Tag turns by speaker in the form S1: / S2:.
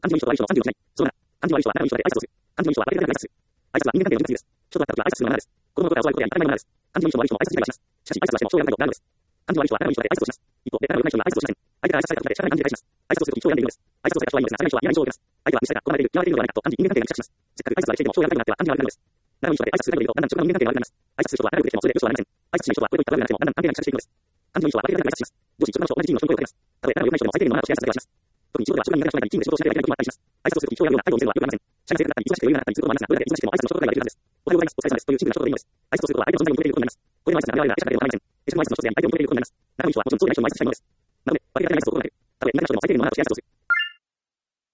S1: 漢字の意思とは相性の漢字をしない。そうなら、漢字の意思は中身の意思で挨拶をする。漢字の意思は当てられる挨拶する。挨拶は人間関係の準備です。ちょっとあった時は挨拶するのがマナーです。子供のことは教わることや当たり前のマナーです。漢字の意思も悪い人も挨拶自体はします。しかし挨拶はしても将来の態度、ラードです。漢字の悪い人は中身の意思で挨拶をします。一方で、中身のない人には挨拶をしません。相手が挨拶されたことで社会の漢字で返します。挨拶をすると一生を病んでいるのです。挨拶をされた人はいいのですが、社会の人は嫌な印象を受けます。相手は見せたか、好まれている、嫌われているのではないかと漢字人間関係が癒着します。せっかく挨拶ができていても将来の態度になっては漢字が悪くなるのです。中身の意思で挨拶する態度でいると、だんだん職場の人間関係が悪くなります。挨拶する人は仲良くできてもそれでよしとはなりません。挨拶しない人はこれといった悪くなってもだんだん関係が癒着していくのです。漢字の意思は当てられる挨拶します。上司、職場の人、同じチームの人に声をかけます。たとえ仲良くない人でも相手にもマナーとし挨拶だけはします。特に仕事では職場に苦手な人がいたり、チームで仕事をしなければいけない時もあったりします。挨拶をするとき人をやるような態度を見せるのは良くありません。社内生活だったり、忙しくて余裕がなかったりすることもありますが、どれだけ忙しくても挨拶の職場ができるはずです。おはようございます。お疲れ様です。というシンプルな一言でいいのです。挨拶をすることは相手の存在を認めていることになります。これも挨拶があれば社会でもなりません。忙しい忙しいの人で相手を認めていることになります。中身の意思はもちろんそうでない人にも挨拶したいものです。